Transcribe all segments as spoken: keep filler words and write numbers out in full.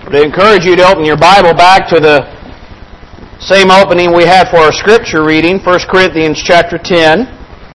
I encourage you to open your Bible back to the same opening we had for our scripture reading, First Corinthians chapter ten.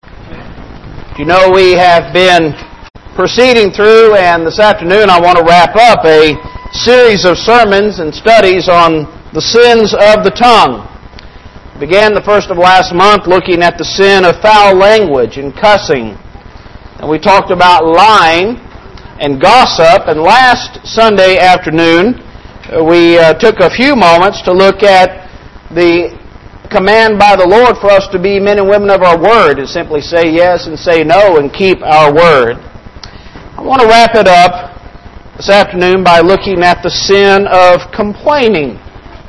You know, we have been proceeding through, and this afternoon I want to wrap up a series of sermons and studies on the sins of the tongue. We began the first of last month looking at the sin of foul language and cussing. And we talked about lying and gossip. And last Sunday afternoon, we uh, took a few moments to look at the command by the Lord for us to be men and women of our word, and simply say yes and say no and keep our word. I want to wrap it up this afternoon by looking at the sin of complaining.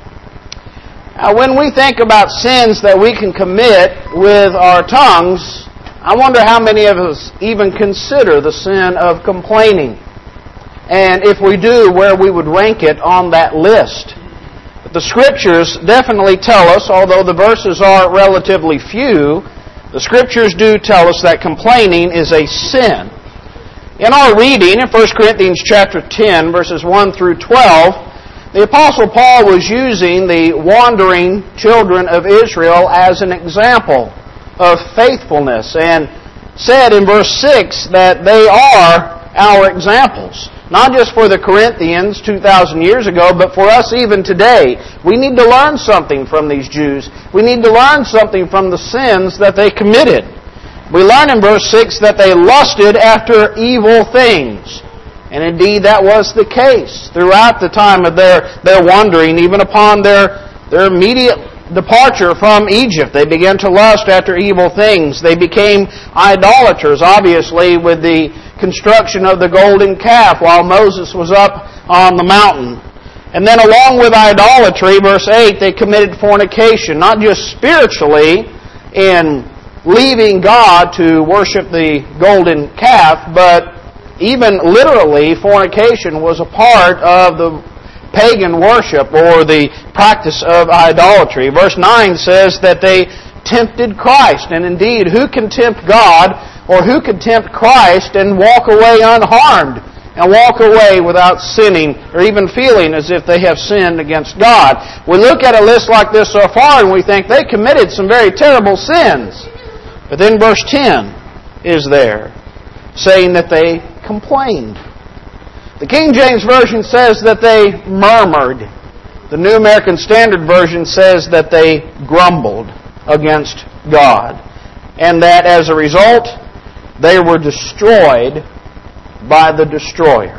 Now, when we think about sins that we can commit with our tongues, I wonder how many of us even consider the sin of complaining. And if we do, where we would rank it on that list. But the Scriptures definitely tell us, although the verses are relatively few, the Scriptures do tell us that complaining is a sin. In our reading in First Corinthians chapter ten, verses one through twelve, the Apostle Paul was using the wandering children of Israel as an example of faithfulness, and said in verse six that they are our examples. Not just for the Corinthians two thousand years ago, but for us even today. We need to learn something from these Jews. We need to learn something from the sins that they committed. We learn in verse six that they lusted after evil things. And indeed that was the case throughout the time of their, their wandering, even upon their, their immediate departure from Egypt. They began to lust after evil things. They became idolaters, obviously, with the construction of the golden calf while Moses was up on the mountain. And then along with idolatry, verse eight, they committed fornication, not just spiritually in leaving God to worship the golden calf, but even literally fornication was a part of the pagan worship or the practice of idolatry. Verse nine says that they tempted Christ. And indeed, who can tempt God or who can tempt Christ and walk away unharmed and walk away without sinning or even feeling as if they have sinned against God? We look at a list like this so far and we think they committed some very terrible sins. But then verse ten is there, saying that they complained. The King James Version says that they murmured. The New American Standard Version says that they grumbled against God. And that as a result, they were destroyed by the destroyer.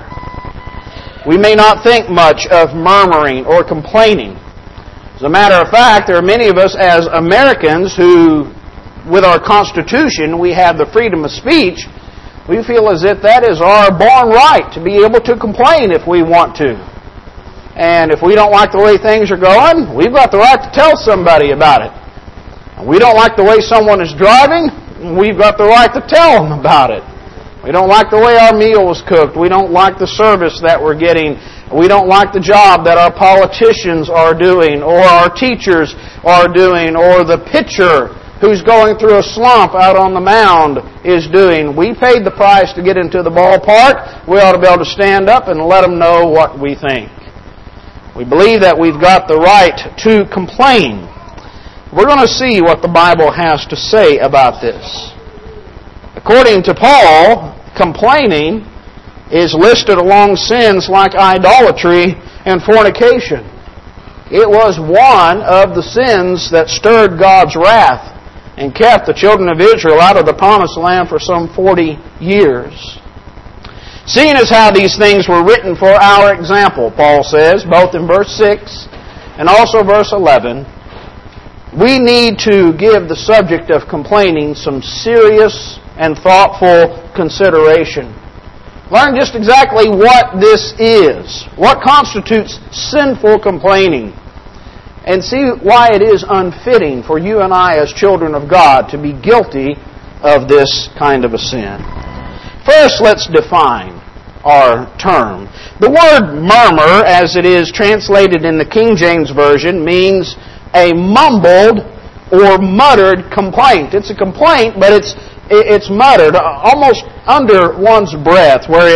We may not think much of murmuring or complaining. As a matter of fact, there are many of us as Americans who, with our Constitution, we have the freedom of speech. We feel as if that is our born right to be able to complain if we want to. And if we don't like the way things are going, we've got the right to tell somebody about it. And we don't like the way someone is driving, we've got the right to tell them about it. We don't like the way our meal was cooked. We don't like the service that we're getting. We don't like the job that our politicians are doing, or our teachers are doing, or the pitcher who's going through a slump out on the mound is doing. We paid the price to get into the ballpark. We ought to be able to stand up and let them know what we think. We believe that we've got the right to complain. We're going to see what the Bible has to say about this. According to Paul, complaining is listed along sins like idolatry and fornication. It was one of the sins that stirred God's wrath and kept the children of Israel out of the promised land for some forty years. Seeing as how these things were written for our example, Paul says, both in verse six and also verse eleven, we need to give the subject of complaining some serious and thoughtful consideration. Learn just exactly what this is, what constitutes sinful complaining, and see why it is unfitting for you and I as children of God to be guilty of this kind of a sin. First, let's define our term. The word murmur, as it is translated in the King James Version, means a mumbled or muttered complaint. It's a complaint, but it's it's muttered, almost under one's breath, where it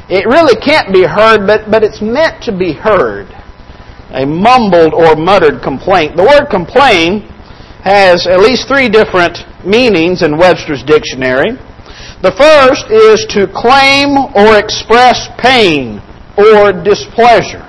It really can't be heard, but, but it's meant to be heard. A mumbled or muttered complaint. The word complain has at least three different meanings in Webster's dictionary. The first is to claim or express pain or displeasure.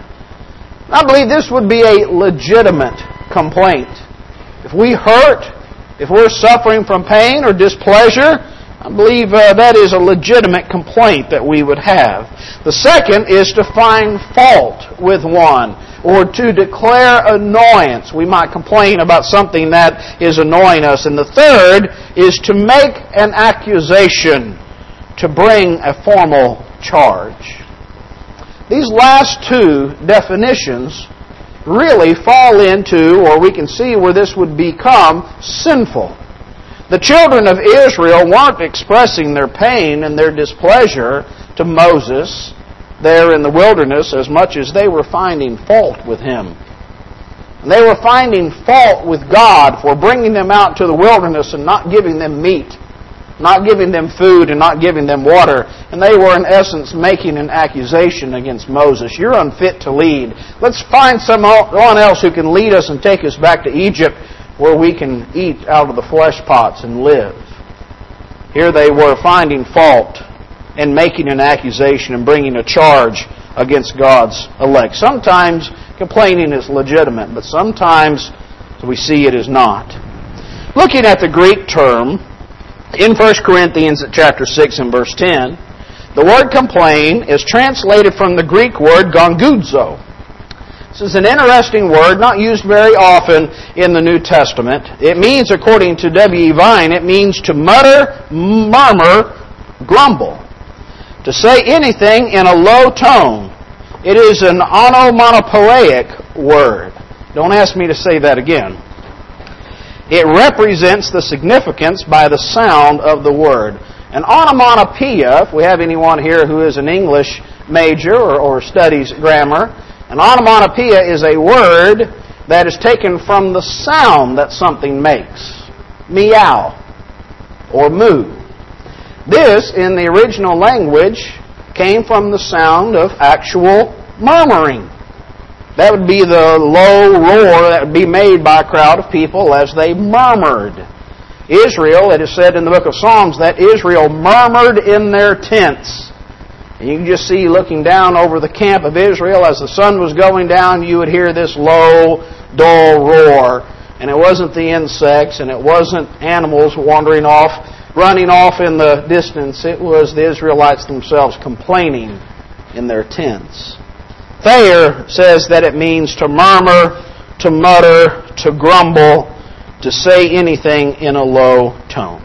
I believe this would be a legitimate complaint. If we hurt, if we're suffering from pain or displeasure, I believe uh, that is a legitimate complaint that we would have. The second is to find fault with one or to declare annoyance. We might complain about something that is annoying us. And the third is to make an accusation, to bring a formal charge. These last two definitions really fall into, or we can see where this would become sinful. The children of Israel weren't expressing their pain and their displeasure to Moses there in the wilderness as much as they were finding fault with him. And they were finding fault with God for bringing them out to the wilderness and not giving them meat, not giving them food and not giving them water. And they were in essence making an accusation against Moses. You're unfit to lead. Let's find someone else who can lead us and take us back to Egypt where we can eat out of the flesh pots and live. Here they were finding fault and making an accusation and bringing a charge against God's elect. Sometimes complaining is legitimate, but sometimes we see it is not. Looking at the Greek term, in First Corinthians chapter six and verse ten, the word complain is translated from the Greek word gongudzo. This is an interesting word, not used very often in the New Testament. It means, according to W E Vine, it means to mutter, murmur, grumble. To say anything in a low tone. It is an onomatopoeic word. Don't ask me to say that again. It represents the significance by the sound of the word. An onomatopoeia, if we have anyone here who is an English major or, or studies grammar, an onomatopoeia is a word that is taken from the sound that something makes. Meow or moo. This, in the original language, came from the sound of actual murmuring. That would be the low roar that would be made by a crowd of people as they murmured. Israel, it is said in the book of Psalms that Israel murmured in their tents. And you can just see looking down over the camp of Israel as the sun was going down, you would hear this low, dull roar. And it wasn't the insects and it wasn't animals wandering off, running off in the distance. It was the Israelites themselves complaining in their tents. Thayer says that it means to murmur, to mutter, to grumble, to say anything in a low tone.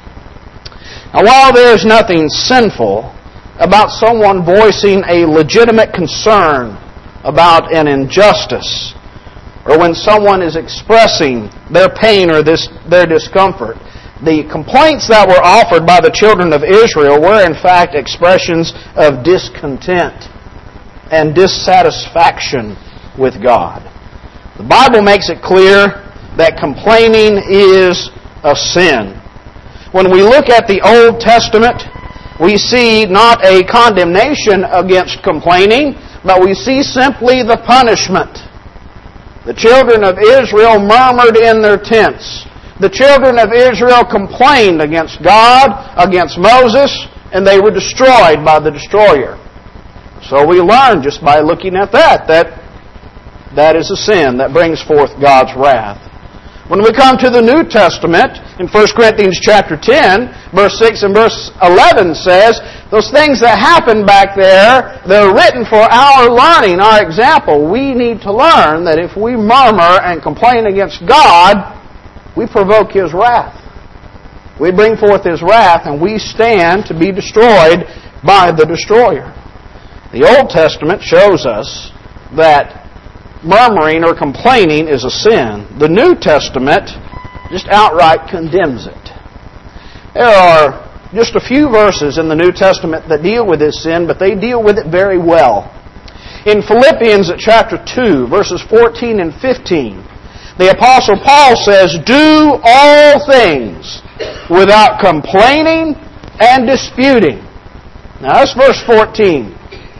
Now, while there is nothing sinful about someone voicing a legitimate concern about an injustice, or when someone is expressing their pain or this, their discomfort, the complaints that were offered by the children of Israel were in fact expressions of discontent and dissatisfaction with God. The Bible makes it clear that complaining is a sin. When we look at the Old Testament, we see not a condemnation against complaining, but we see simply the punishment. The children of Israel murmured in their tents. The children of Israel complained against God, against Moses, and they were destroyed by the destroyer. So we learn just by looking at that, that that is a sin that brings forth God's wrath. When we come to the New Testament, in First Corinthians chapter ten, verse six and verse eleven says, those things that happened back there, they're written for our learning, our example. We need to learn that if we murmur and complain against God, we provoke His wrath. We bring forth His wrath and we stand to be destroyed by the destroyer. The Old Testament shows us that murmuring or complaining is a sin. The New Testament just outright condemns it. There are just a few verses in the New Testament that deal with this sin, but they deal with it very well. In Philippians chapter two, verses fourteen and fifteen, the Apostle Paul says, do all things without complaining and disputing. Now that's verse fourteen.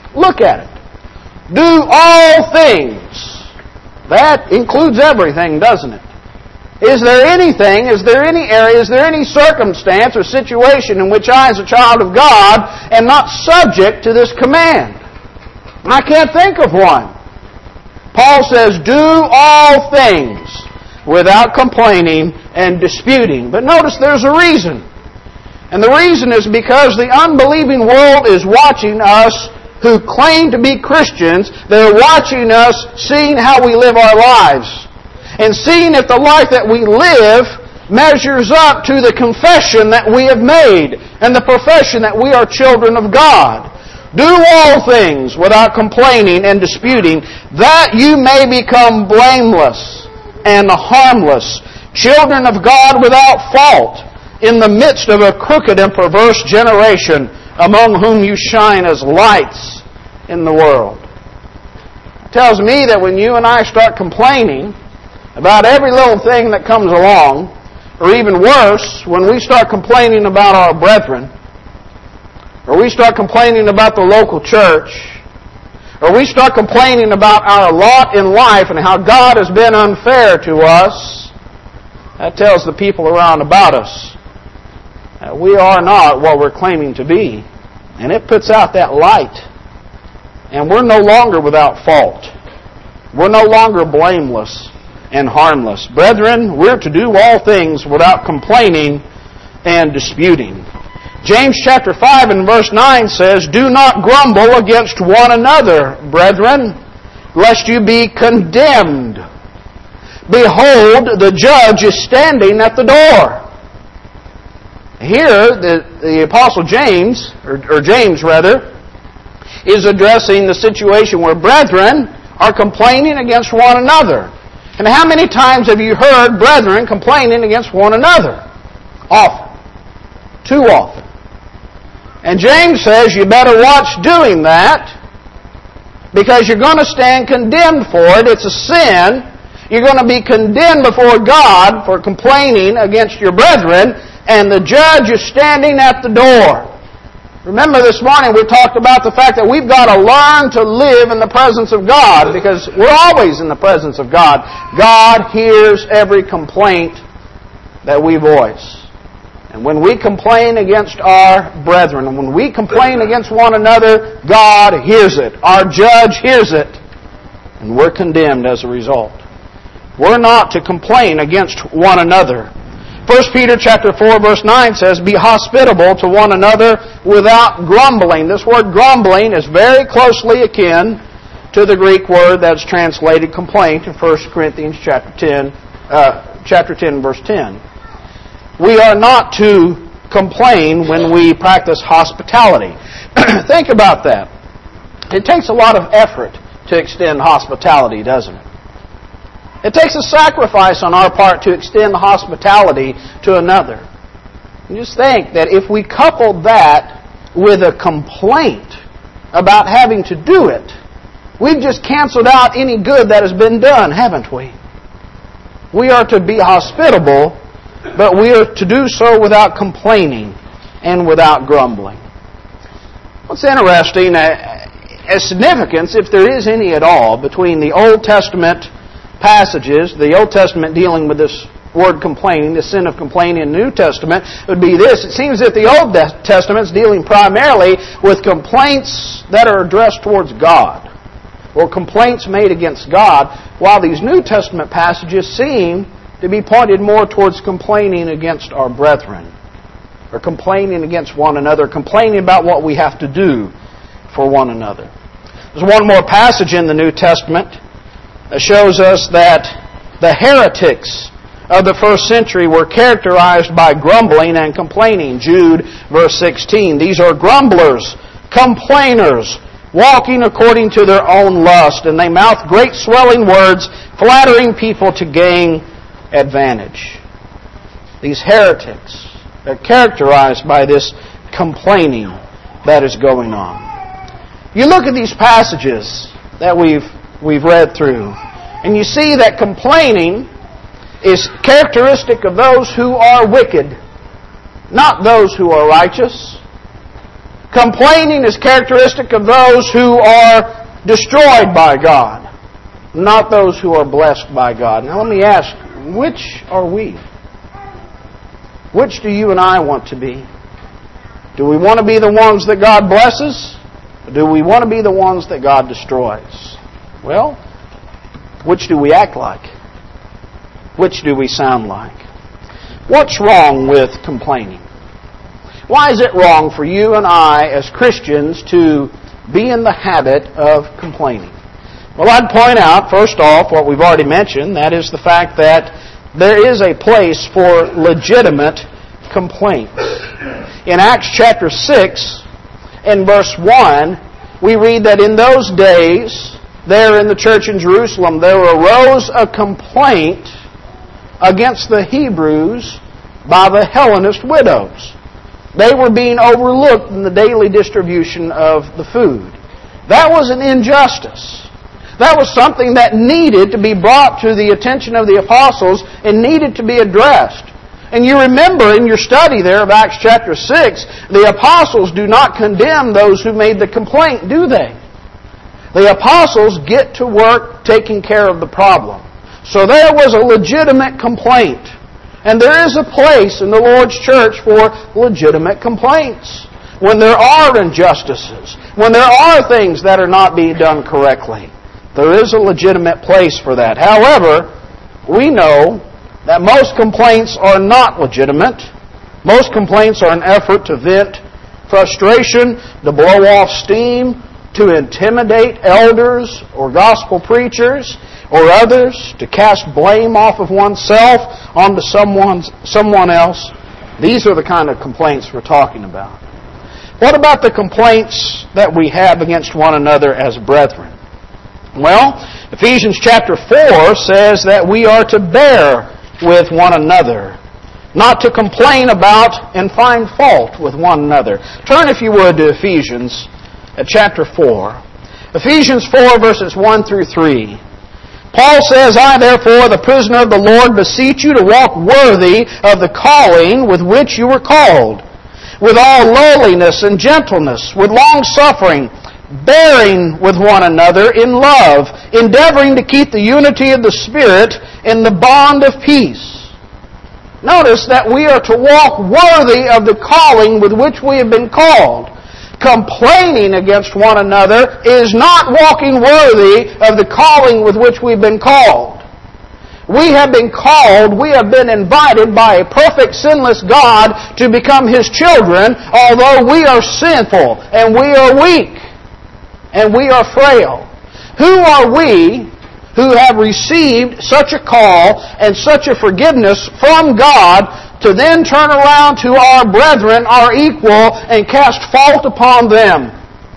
Look at it. Do all things. That includes everything, doesn't it? Is there anything, is there any area, is there any circumstance or situation in which I, as a child of God, am not subject to this command? I can't think of one. Paul says, do all things without complaining and disputing. But notice there's a reason. And the reason is because the unbelieving world is watching us who claim to be Christians. They're watching us, seeing how we live our lives. And seeing if the life that we live measures up to the confession that we have made and the profession that we are children of God. Do all things without complaining and disputing, that you may become blameless and harmless, children of God without fault, in the midst of a crooked and perverse generation, among whom you shine as lights in the world. It tells me that when you and I start complaining about every little thing that comes along, or even worse, when we start complaining about our brethren, or we start complaining about the local church, or we start complaining about our lot in life and how God has been unfair to us, that tells the people around about us that we are not what we're claiming to be. And it puts out that light. And we're no longer without fault. We're no longer blameless and harmless. Brethren, we're to do all things without complaining and disputing. James chapter five and verse nine says, do not grumble against one another, brethren, lest you be condemned. Behold, the judge is standing at the door. Here, the, the Apostle James, or, or James rather, is addressing the situation where brethren are complaining against one another. And how many times have you heard brethren complaining against one another? Often. Too often. And James says you better watch doing that, because you're going to stand condemned for it. It's a sin. You're going to be condemned before God for complaining against your brethren, and the judge is standing at the door. Remember this morning we talked about the fact that we've got to learn to live in the presence of God, because we're always in the presence of God. God hears every complaint that we voice. And when we complain against our brethren, and when we complain against one another, God hears it. Our judge hears it. And we're condemned as a result. We're not to complain against one another. First Peter chapter four verse nine says, be hospitable to one another without grumbling. This word grumbling is very closely akin to the Greek word that's translated complaint in First Corinthians chapter ten, uh, chapter ten verse ten. We are not to complain when we practice hospitality. Think about that. It takes a lot of effort to extend hospitality, doesn't it? It takes a sacrifice on our part to extend hospitality to another. And just think that if we couple that with a complaint about having to do it, we've just canceled out any good that has been done, haven't we? We are to be hospitable, but we are to do so without complaining and without grumbling. What's interesting, as significance, if there is any at all, between the Old Testament passages, the Old Testament dealing with this word complaining, the sin of complaining, in the New Testament, would be this. It seems that the Old Testament is dealing primarily with complaints that are addressed towards God, or complaints made against God, while these New Testament passages seem to be pointed more towards complaining against our brethren, or complaining against one another, complaining about what we have to do for one another. There's one more passage in the New Testament that shows us that the heretics of the first century were characterized by grumbling and complaining. Jude verse sixteen. These are grumblers, complainers, walking according to their own lust, and they mouth great swelling words, flattering people to gain advantage. These heretics are characterized by this complaining that is going on. You look at these passages that we've we've read through, and you see that complaining is characteristic of those who are wicked, not those who are righteous. Complaining is characteristic of those who are destroyed by God, not those who are blessed by God. Now let me ask, which are we? Which do you and I want to be? Do we want to be the ones that God blesses? Or do we want to be the ones that God destroys? Well, which do we act like? Which do we sound like? What's wrong with complaining? Why is it wrong for you and I as Christians to be in the habit of complaining? Well, I'd point out, first off, what we've already mentioned, that is the fact that there is a place for legitimate complaints. In Acts chapter six, in verse one, we read that in those days, there in the church in Jerusalem, there arose a complaint against the Hebrews by the Hellenist widows. They were being overlooked in the daily distribution of the food. That was an injustice. That was something that needed to be brought to the attention of the apostles and needed to be addressed. And you remember in your study there of Acts chapter six, the apostles do not condemn those who made the complaint, do they? The apostles get to work taking care of the problem. So there was a legitimate complaint. And there is a place in the Lord's church for legitimate complaints. When there are injustices, when there are things that are not being done correctly, there is a legitimate place for that. However, we know that most complaints are not legitimate. Most complaints are an effort to vent frustration, to blow off steam, to intimidate elders or gospel preachers or others, to cast blame off of oneself onto someone's, someone else. These are the kind of complaints we're talking about. What about the complaints that we have against one another as brethren? Well, Ephesians chapter four says that we are to bear with one another, not to complain about and find fault with one another. Turn, if you would, to Ephesians at chapter four. Ephesians four, verses one through three. Paul says, I therefore, the prisoner of the Lord, beseech you to walk worthy of the calling with which you were called, with all lowliness and gentleness, with long suffering, bearing with one another in love, endeavoring to keep the unity of the Spirit in the bond of peace. Notice that we are to walk worthy of the calling with which we have been called. Complaining against one another is not walking worthy of the calling with which we've been called. We have been called, we have been invited by a perfect, sinless God to become His children, although we are sinful, and we are weak, and we are frail. Who are we who have received such a call and such a forgiveness from God to then turn around to our brethren, our equal, and cast fault upon them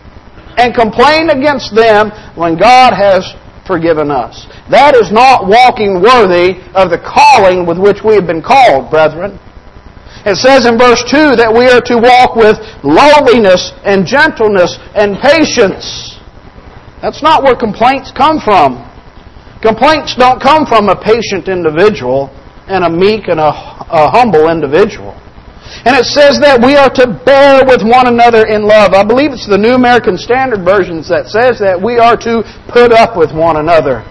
and complain against them when God has forgiven us? That is not walking worthy of the calling with which we have been called, brethren. It says in verse two that we are to walk with lowliness and gentleness and patience. That's not where complaints come from. Complaints don't come from a patient individual and a meek and a, a humble individual. And it says that we are to bear with one another in love. I believe it's the New American Standard Version that says that we are to put up with one another,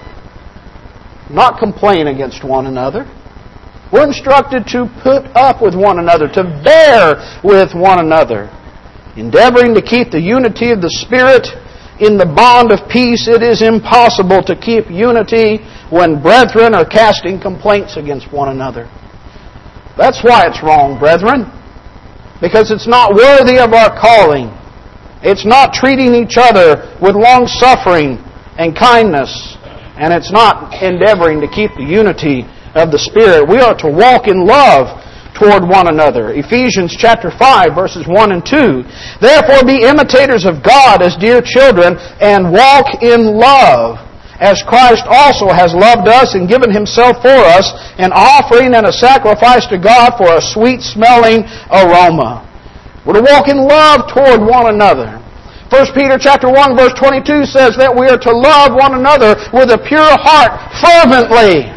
not complain against one another. We're instructed to put up with one another, to bear with one another, endeavoring to keep the unity of the Spirit in the bond of peace. It is impossible to keep unity when brethren are casting complaints against one another. That's why it's wrong, brethren. Because it's not worthy of our calling. It's not treating each other with long suffering and kindness. And it's not endeavoring to keep the unity of the Spirit. We are to walk in love toward one another. Ephesians chapter five, verses one and two. Therefore be imitators of God as dear children, and walk in love, as Christ also has loved us and given Himself for us, an offering and a sacrifice to God for a sweet-smelling aroma. We're to walk in love toward one another. First Peter chapter one, verse twenty-two says that we are to love one another with a pure heart, fervently,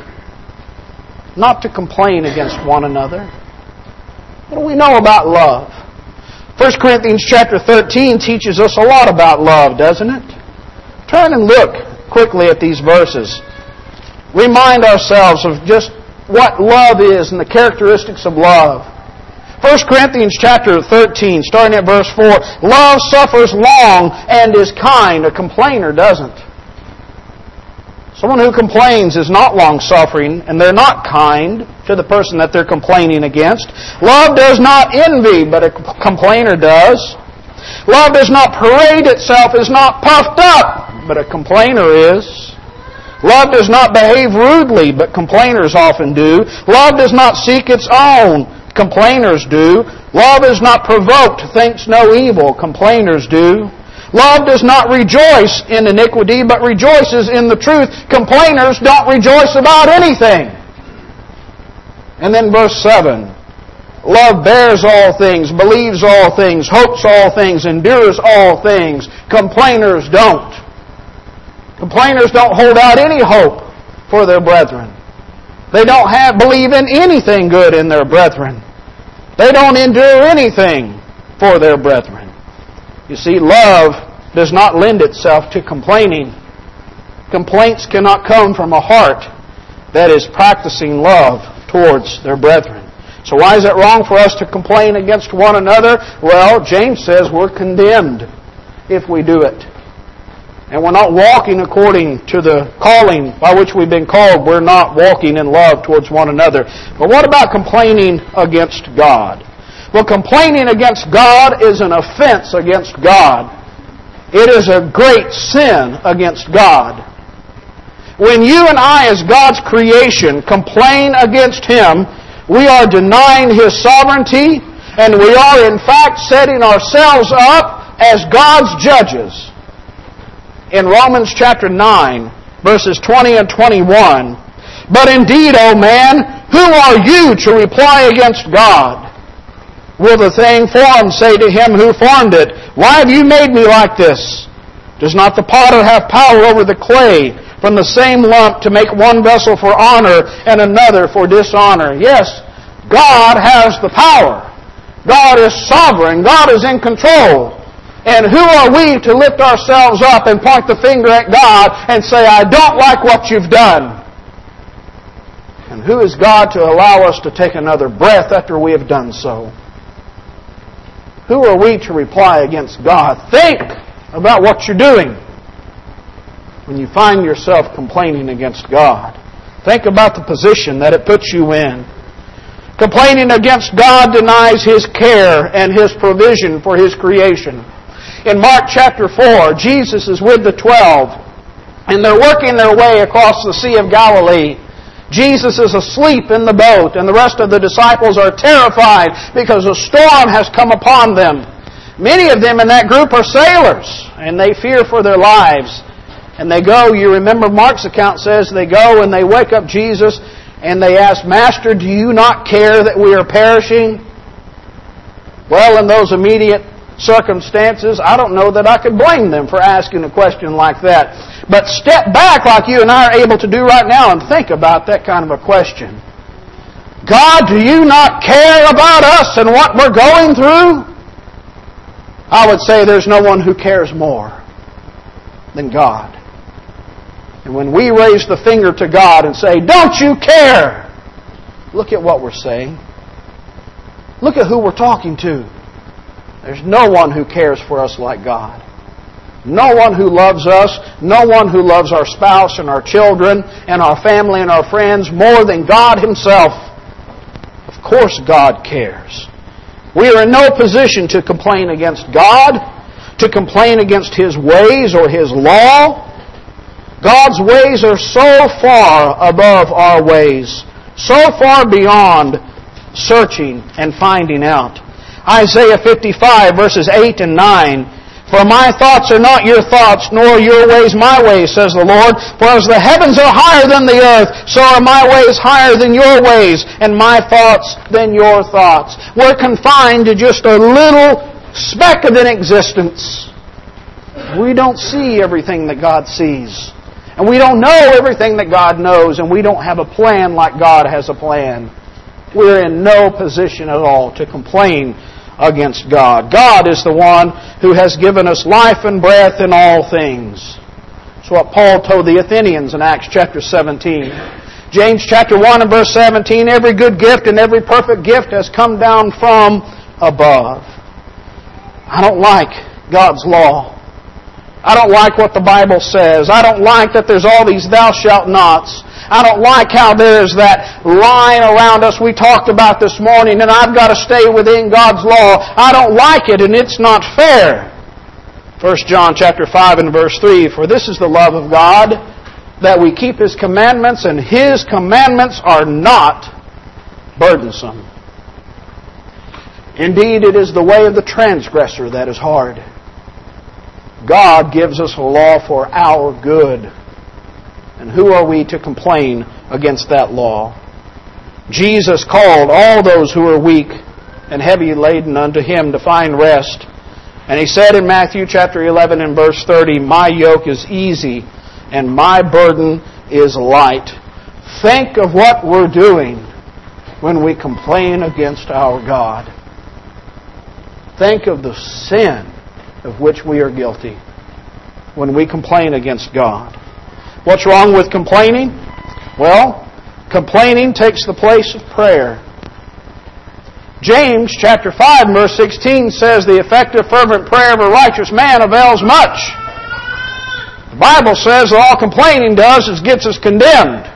not to complain against one another. What do we know about love? First Corinthians chapter thirteen teaches us a lot about love, doesn't it? Turn and look quickly at these verses. Remind ourselves of just what love is and the characteristics of love. First Corinthians chapter thirteen, starting at verse four. Love suffers long and is kind. A complainer doesn't. Someone who complains is not long-suffering, and they're not kind to the person that they're complaining against. Love does not envy, but a complainer does. Love does not parade itself, is not puffed up, but a complainer is. Love does not behave rudely, but complainers often do. Love does not seek its own, complainers do. Love is not provoked, thinks no evil, complainers do. Love does not rejoice in iniquity, but rejoices in the truth. Complainers don't rejoice about anything. And then verse seven. Love bears all things, believes all things, hopes all things, endures all things. Complainers don't. Complainers don't hold out any hope for their brethren. They don't have believe in anything good in their brethren. They don't endure anything for their brethren. You see, love does not lend itself to complaining. Complaints cannot come from a heart that is practicing love towards their brethren. So why is it wrong for us to complain against one another? Well, James says we're condemned if we do it. And we're not walking according to the calling by which we've been called. We're not walking in love towards one another. But what about complaining against God? Well, complaining against God is an offense against God. It is a great sin against God. When you and I, as God's creation, complain against Him, we are denying His sovereignty, and we are in fact setting ourselves up as God's judges. In Romans chapter nine, verses twenty and twenty-one, but indeed, O man, who are you to reply against God? Will the thing formed say to him who formed it, why have you made me like this? Does not the potter have power over the clay from the same lump to make one vessel for honor and another for dishonor? Yes, God has the power. God is sovereign. God is in control. And who are we to lift ourselves up and point the finger at God and say, I don't like what you've done? And who is God to allow us to take another breath after we have done so? Who are we to reply against God? Think about what you're doing when you find yourself complaining against God. Think about the position that it puts you in. Complaining against God denies His care and His provision for His creation. In Mark chapter four, Jesus is with the twelve, and they're working their way across the Sea of Galilee. Jesus is asleep in the boat, and the rest of the disciples are terrified because a storm has come upon them. Many of them in that group are sailors, and they fear for their lives. And they go, you remember Mark's account says, they go and they wake up Jesus, and they ask, Master, do you not care that we are perishing? Well, in those immediate circumstances, I don't know that I could blame them for asking a question like that. But step back like you and I are able to do right now and think about that kind of a question. God, do you not care about us and what we're going through? I would say there's no one who cares more than God. And when we raise the finger to God and say, don't you care? Look at what we're saying. Look at who we're talking to. There's no one who cares for us like God. No one who loves us, no one who loves our spouse and our children and our family and our friends more than God Himself. Of course God cares. We are in no position to complain against God, to complain against His ways or His law. God's ways are so far above our ways, so far beyond searching and finding out. Isaiah fifty-five, verses eight and nine. For my thoughts are not your thoughts, nor your ways my ways, says the Lord. For as the heavens are higher than the earth, so are my ways higher than your ways, and my thoughts than your thoughts. We're confined to just a little speck of an existence. We don't see everything that God sees. And we don't know everything that God knows, and we don't have a plan like God has a plan. We're in no position at all to complain against God. God is the one who has given us life and breath in all things. That's what Paul told the Athenians in Acts chapter seventeen. James chapter one and verse seventeen, every good gift and every perfect gift has come down from above. I don't like God's law. I don't like what the Bible says. I don't like that there's all these thou shalt nots. I don't like how there's that line around us we talked about this morning, and I've got to stay within God's law. I don't like it, and it's not fair. First John chapter five and verse three, for this is the love of God, that we keep His commandments, and His commandments are not burdensome. Indeed, it is the way of the transgressor that is hard. God gives us a law for our good. And who are we to complain against that law? Jesus called all those who are weak and heavy laden unto Him to find rest. And He said in Matthew chapter eleven and verse thirty, my yoke is easy and my burden is light. Think of what we're doing when we complain against our God. Think of the sin of which we are guilty when we complain against God. What's wrong with complaining? Well, complaining takes the place of prayer. James chapter five and verse sixteen says, the effective fervent prayer of a righteous man avails much. The Bible says that all complaining does is gets us condemned.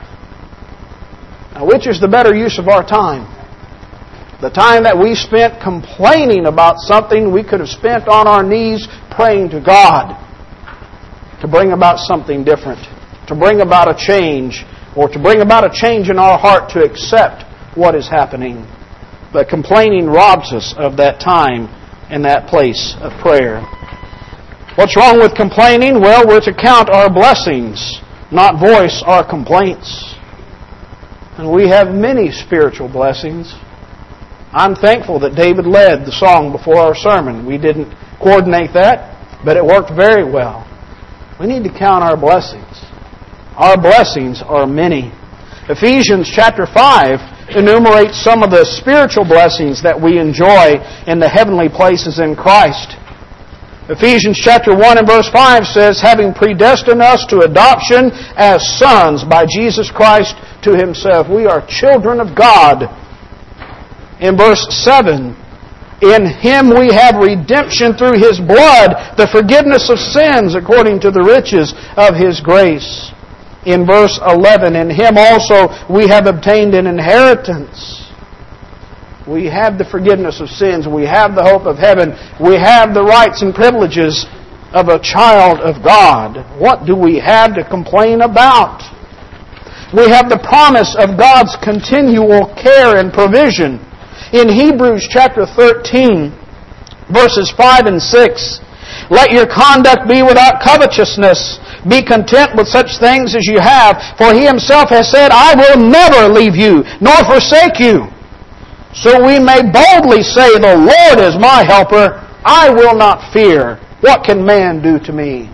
Now, which is the better use of our time? The time that we spent complaining about something we could have spent on our knees praying to God to bring about something different, to bring about a change, or to bring about a change in our heart to accept what is happening. But complaining robs us of that time and that place of prayer. What's wrong with complaining? Well, we're to count our blessings, not voice our complaints. And we have many spiritual blessings. I'm thankful that David led the song before our sermon. We didn't coordinate that, but it worked very well. We need to count our blessings. Our blessings are many. Ephesians chapter five enumerates some of the spiritual blessings that we enjoy in the heavenly places in Christ. Ephesians chapter one and verse five says, having predestined us to adoption as sons by Jesus Christ to Himself. We are children of God. In verse seven, in Him we have redemption through His blood, the forgiveness of sins according to the riches of His grace. In verse eleven, in Him also we have obtained an inheritance. We have the forgiveness of sins. We have the hope of heaven. We have the rights and privileges of a child of God. What do we have to complain about? We have the promise of God's continual care and provision. In Hebrews chapter thirteen, verses five and six, let your conduct be without covetousness. Be content with such things as you have, for He Himself has said, I will never leave you, nor forsake you. So we may boldly say, the Lord is my helper. I will not fear. What can man do to me?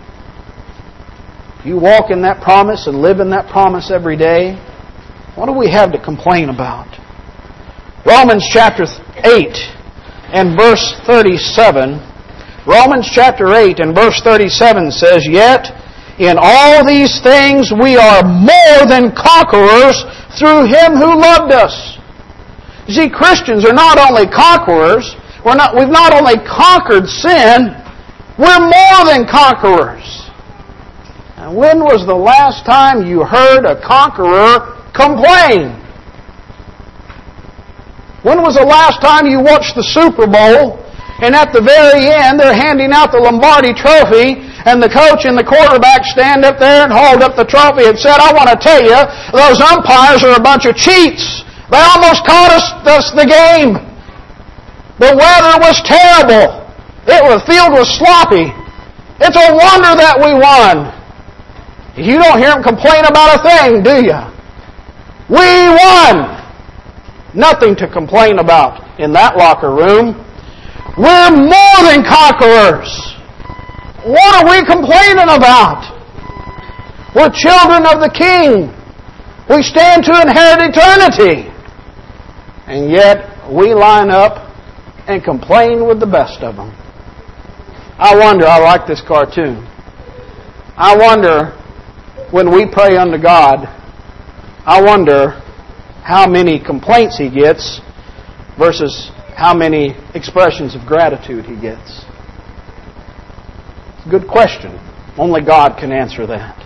You walk in that promise and live in that promise every day. What do we have to complain about? Romans chapter eight and verse thirty-seven. Romans chapter eight and verse thirty-seven says, yet in all these things we are more than conquerors through Him who loved us. You see, Christians are not only conquerors, we're not, we've not only conquered sin, we're more than conquerors. And when was the last time you heard a conqueror complain? When was the last time you watched the Super Bowl and at the very end they're handing out the Lombardi trophy and the coach and the quarterback stand up there and hold up the trophy and said, I want to tell you, those umpires are a bunch of cheats. They almost cost us, us the game. The weather was terrible. It, the field was sloppy. It's a wonder that we won. You don't hear them complain about a thing, do you? We won. Nothing to complain about in that locker room. We're more than conquerors. What are we complaining about? We're children of the King. We stand to inherit eternity. And yet we line up and complain with the best of them. I wonder, I like this cartoon. I wonder, when we pray unto God, I wonder how many complaints He gets versus how many expressions of gratitude He gets. It's a good question. Only God can answer that.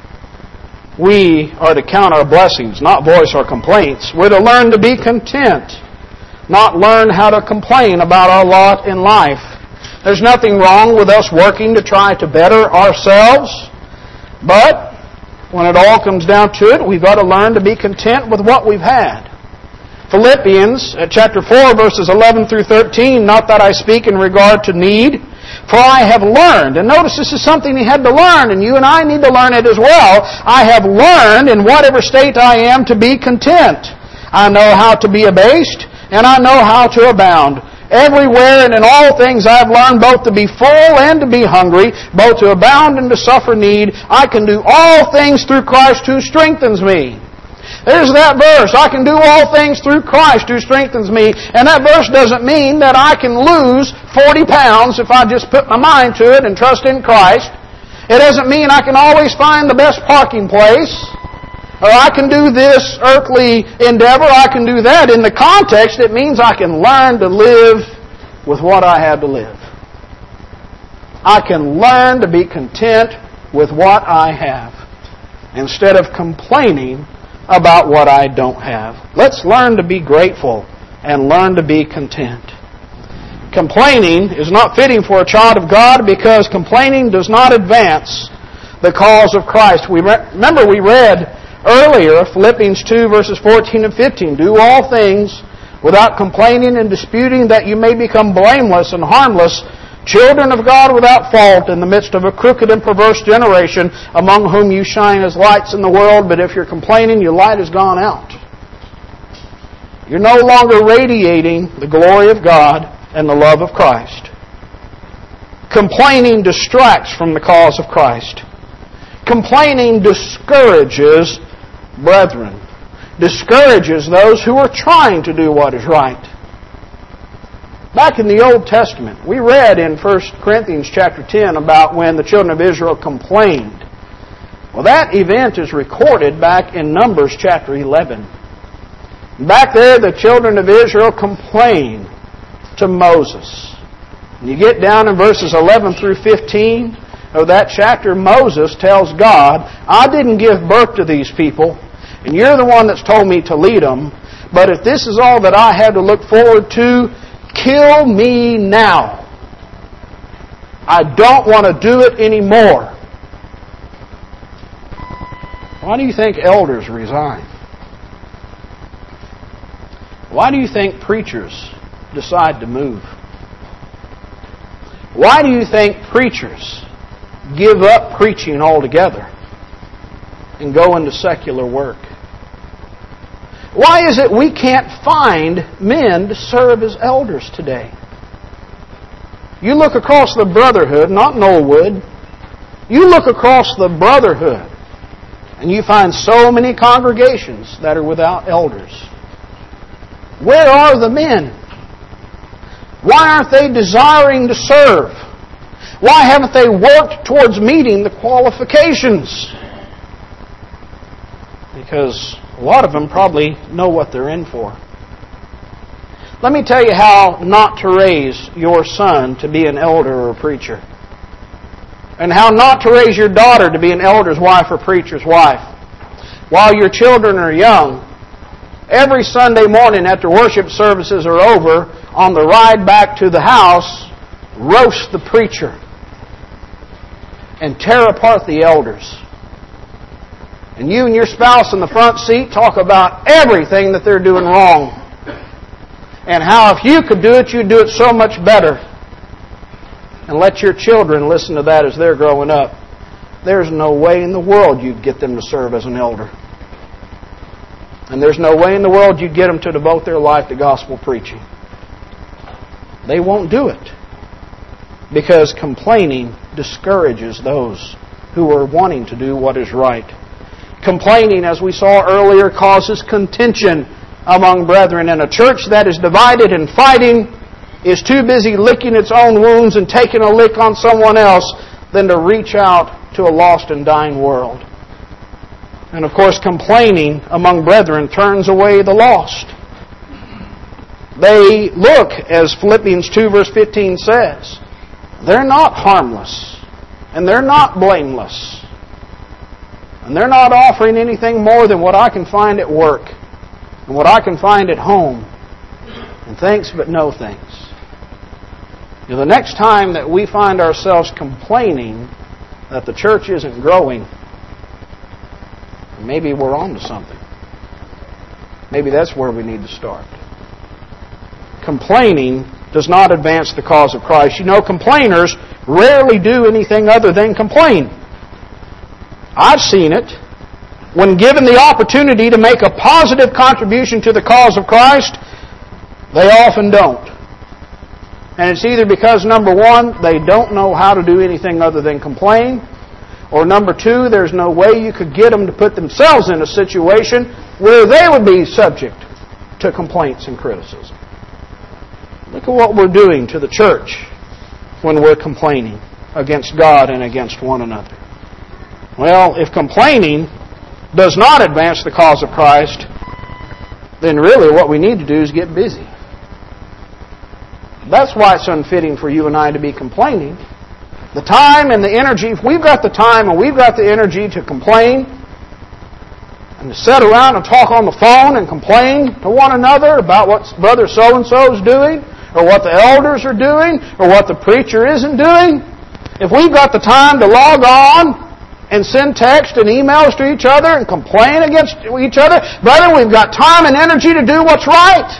We are to count our blessings, not voice our complaints. We're to learn to be content, not learn how to complain about our lot in life. There's nothing wrong with us working to try to better ourselves, but when it all comes down to it, we've got to learn to be content with what we've had. Philippians, at chapter four, verses eleven through thirteen, not that I speak in regard to need, for I have learned, and notice this is something he had to learn, and you and I need to learn it as well. I have learned in whatever state I am to be content. I know how to be abased, and I know how to abound. Everywhere and in all things I have learned both to be full and to be hungry, both to abound and to suffer need. I can do all things through Christ who strengthens me. There's that verse. I can do all things through Christ who strengthens me. And that verse doesn't mean that I can lose forty pounds if I just put my mind to it and trust in Christ. It doesn't mean I can always find the best parking place. Or I can do this earthly endeavor. I can do that. In the context, it means I can learn to live with what I have to live. I can learn to be content with what I have instead of complaining about what I don't have. Let's learn to be grateful and learn to be content. Complaining is not fitting for a child of God because complaining does not advance the cause of Christ. We re- remember we read earlier Philippians two verses fourteen and fifteen. Do all things without complaining and disputing, that you may become blameless and harmless, children of God without fault in the midst of a crooked and perverse generation, among whom you shine as lights in the world. But if you're complaining, your light has gone out. You're no longer radiating the glory of God and the love of Christ. Complaining distracts from the cause of Christ. Complaining discourages brethren. Discourages those who are trying to do what is right. Back in the Old Testament, we read in First Corinthians chapter ten about when the children of Israel complained. Well, that event is recorded back in Numbers chapter eleven. Back there, the children of Israel complained to Moses. And you get down in verses eleven through fifteen of that chapter, Moses tells God, I didn't give birth to these people, and you're the one that's told me to lead them, but if this is all that I have to look forward to, kill me now. I don't want to do it anymore. Why do you think elders resign? Why do you think preachers decide to move? Why do you think preachers give up preaching altogether and go into secular work? Why is it we can't find men to serve as elders today? You look across the brotherhood, not Knollwood. You look across the brotherhood, and you find so many congregations that are without elders. Where are the men? Why aren't they desiring to serve? Why haven't they worked towards meeting the qualifications? Because a lot of them probably know what they're in for. Let me tell you how not to raise your son to be an elder or a preacher. And how not to raise your daughter to be an elder's wife or preacher's wife. While your children are young, every Sunday morning after worship services are over, on the ride back to the house, roast the preacher and tear apart the elders. And you and your spouse in the front seat talk about everything that they're doing wrong. And how if you could do it, you'd do it so much better. And let your children listen to that as they're growing up. There's no way in the world you'd get them to serve as an elder. And there's no way in the world you'd get them to devote their life to gospel preaching. They won't do it. Because complaining discourages those who are wanting to do what is right. Complaining, as we saw earlier, causes contention among brethren. And a church that is divided and fighting is too busy licking its own wounds and taking a lick on someone else than to reach out to a lost and dying world. And of course, complaining among brethren turns away the lost. They look, as Philippians two verse fifteen says, they're not harmless, and they're not blameless, and they're not offering anything more than what I can find at work and what I can find at home, and thanks but no thanks. You know, the next time that we find ourselves complaining that the church isn't growing, maybe we're on to something. Maybe that's where we need to start. Complaining does not advance the cause of Christ. You know, complainers rarely do anything other than complain. I've seen it. When given the opportunity to make a positive contribution to the cause of Christ, they often don't. And it's either because, number one, they don't know how to do anything other than complain, or number two, there's no way you could get them to put themselves in a situation where they would be subject to complaints and criticism. Look at what we're doing to the church when we're complaining against God and against one another. Well, if complaining does not advance the cause of Christ, then really what we need to do is get busy. That's why it's unfitting for you and I to be complaining. The time and the energy, if we've got the time and we've got the energy to complain and to sit around and talk on the phone and complain to one another about what brother so-and-so is doing, or what the elders are doing, or what the preacher isn't doing, if we've got the time to log on and send text and emails to each other and complain against each other, brother, we've got time and energy to do what's right.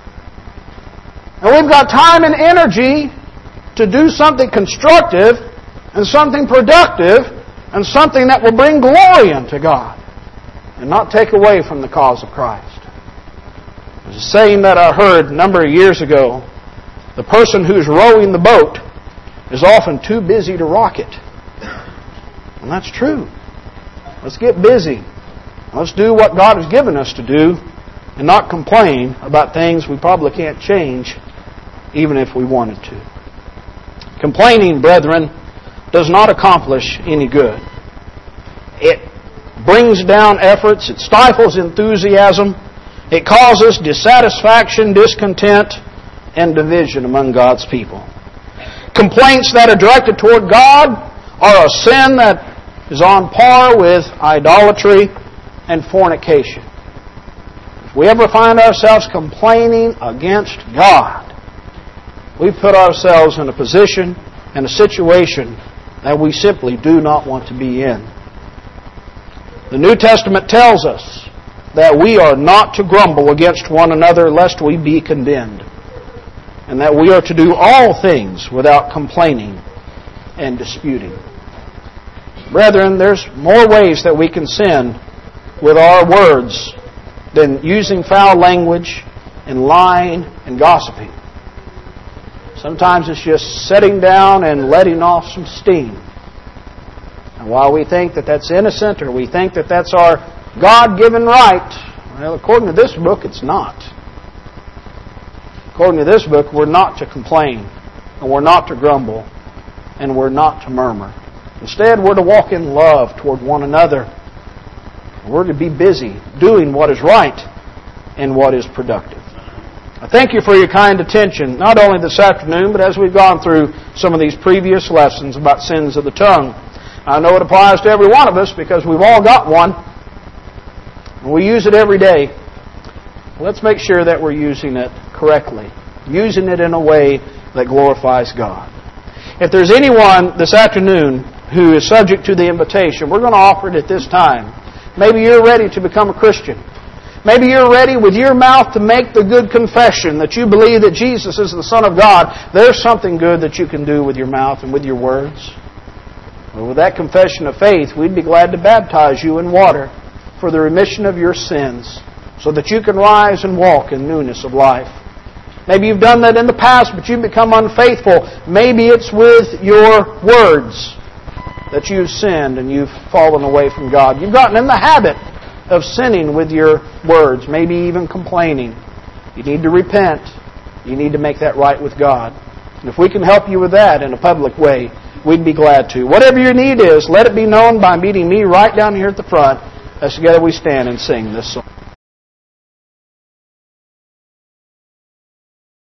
And we've got time and energy to do something constructive and something productive and something that will bring glory unto God and not take away from the cause of Christ. There's a saying that I heard a number of years ago. The person who's rowing the boat is often too busy to rock it. And that's true. Let's get busy. Let's do what God has given us to do and not complain about things we probably can't change even if we wanted to. Complaining, brethren, does not accomplish any good. It brings down efforts. It stifles enthusiasm. It causes dissatisfaction, discontent, and division among God's people. Complaints that are directed toward God are a sin that is on par with idolatry and fornication. If we ever find ourselves complaining against God, we put ourselves in a position and a situation that we simply do not want to be in. The New Testament tells us that we are not to grumble against one another lest we be condemned, and that we are to do all things without complaining and disputing. Brethren, there's more ways that we can sin with our words than using foul language and lying and gossiping. Sometimes it's just sitting down and letting off some steam. And while we think that that's innocent or we think that that's our God-given right, well, according to this book, it's not. According to this book, we're not to complain, and we're not to grumble, and we're not to murmur. Instead, we're to walk in love toward one another. We're to be busy doing what is right and what is productive. I thank you for your kind attention, not only this afternoon, but as we've gone through some of these previous lessons about sins of the tongue. I know it applies to every one of us because we've all got one, and we use it every day. Let's make sure that we're using it correctly, using it in a way that glorifies God. If there's anyone this afternoon who is subject to the invitation, we're going to offer it at this time. Maybe you're ready to become a Christian. Maybe you're ready with your mouth to make the good confession that you believe that Jesus is the Son of God. There's something good that you can do with your mouth and with your words. Well, with that confession of faith, we'd be glad to baptize you in water for the remission of your sins so that you can rise and walk in newness of life. Maybe you've done that in the past, but you've become unfaithful. Maybe it's with your words that you've sinned and you've fallen away from God. You've gotten in the habit of sinning with your words, maybe even complaining. You need to repent. You need to make that right with God. And if we can help you with that in a public way, we'd be glad to. Whatever your need is, let it be known by meeting me right down here at the front as together we stand and sing this song.